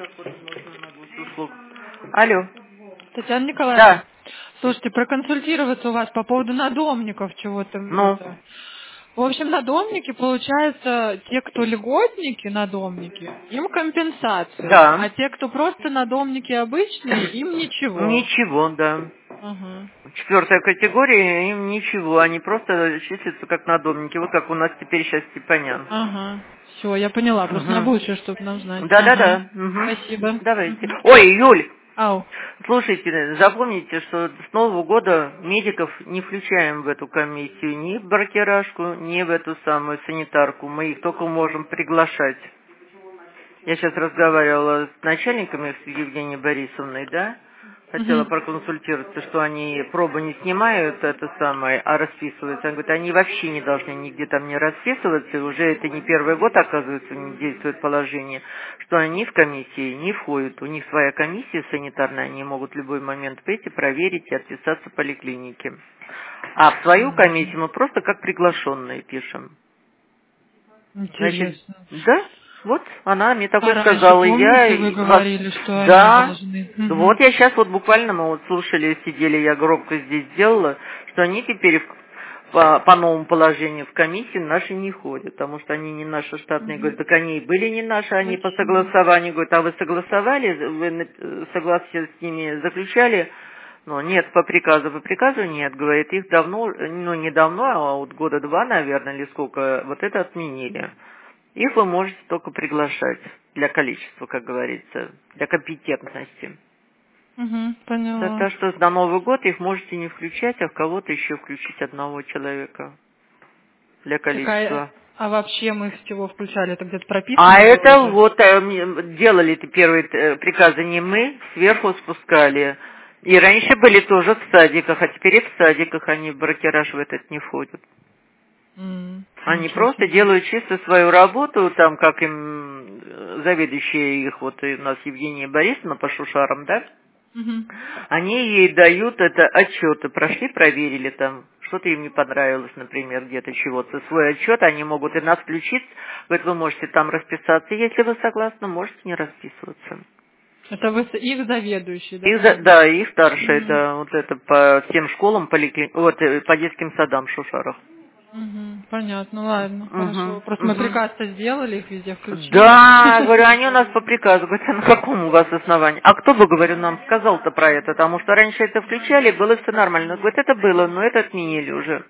Алло. Татьяна Николаевна. Да. Слушайте, проконсультироваться у вас по поводу надомников чего-то. Ну. В общем, надомники, получается, те, кто льготники, надомники, им компенсация. Да. А те, кто просто надомники обычные, им ничего. Ничего, да. Ага. 4-я категория, им ничего, они просто числятся как надомники, вот как у нас теперь сейчас Степанян. Ага. Все, я поняла, просто на будущее, чтобы нам знать. Да-да-да. Ага. Спасибо. Давайте. Ой, Юль, Ау. слушайте, запомните, что с Нового года медиков не включаем в эту комиссию, ни в бракерашку, ни в эту самую санитарку. Мы их только можем приглашать. Я сейчас разговаривала с начальниками, с Евгенией Борисовной, да? Хотела проконсультироваться, что они пробы не снимают, это самое, а расписываются. Она говорит, они вообще не должны нигде там не расписываться, и уже это не первый год, оказывается, не действует положение, что они в комиссии не входят. У них своя комиссия санитарная, они могут в любой момент прийти, проверить и отписаться в поликлинике. А в свою комиссию мы просто как приглашенные пишем. Интересно. Значит, да? Вот, она мне такое Раньше, сказала, помните, я вы вас... говорили, что Да, они должны... вот я сейчас вот буквально мы вот слушали, сидели, я громко здесь сделала, что они теперь по новому положению в комиссии наши не ходят, потому что они не наши штатные. Говорят, так они и были не наши, они по согласованию. Говорят, а вы согласовали, вы согласие с ними заключали? Ну, нет, по приказу нет, говорит, их давно, ну не давно, а вот года 2, наверное, или сколько, вот это отменили. Их вы можете только приглашать для количества, как говорится, для компетентности. Поняла. Так что на Новый год их можете не включать, а в кого-то еще включить одного человека для количества. А вообще мы их с чего включали? Это где-то прописано? А это уже? вот делали это первые приказы не мы, сверху спускали. И раньше были тоже в садиках, а теперь и в садиках они в бракераж в этот не входят. Они просто делают чисто свою работу, там, как им заведующая их, вот и у нас Евгения Борисовна по Шушарам, да? Они ей дают это отчеты, прошли, проверили там, что-то им не понравилось, например, где-то чего-то. Свой отчет они могут и нас включить, говорят, вы можете там расписаться, если вы согласны, можете не расписываться. Это вы их заведующий, да? Да, их старшая, это вот это по всем школам, вот по детским садам в Шушарах. Понятно, ладно, хорошо. Просто мы приказ-то сделали, их везде включили. Да, говорю, они у нас по приказу. Говорят, а на каком у вас основании? А кто бы, говорю, нам сказал-то про это? Потому что раньше это включали, было все нормально. Говорит, это было, но это отменили уже.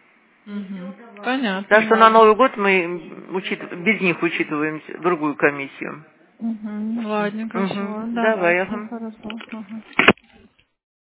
Понятно. Так что на Новый год мы без них учитываем другую комиссию. Ладненько, все. Давай. Хорошо.